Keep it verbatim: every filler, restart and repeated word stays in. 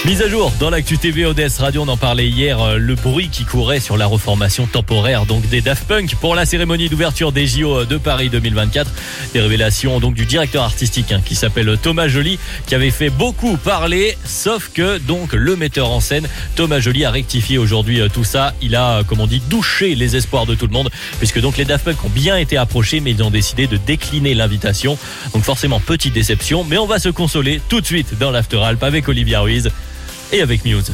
Mise à jour dans l'actu T V O D S Radio, on en parlait hier, le bruit qui courait sur la reformation temporaire donc des Daft Punk pour la cérémonie d'ouverture des J O de Paris deux mille vingt-quatre. Des révélations donc du directeur artistique hein, qui s'appelle Thomas Joly, qui avait fait beaucoup parler, sauf que donc le metteur en scène Thomas Joly a rectifié aujourd'hui tout ça. Il a, comme on dit, douché les espoirs de tout le monde, puisque donc les Daft Punk ont bien été approchés, mais ils ont décidé de décliner l'invitation. Donc forcément petite déception, mais on va se consoler tout de suite dans l'After Alp avec Olivia Ruiz et avec Muse.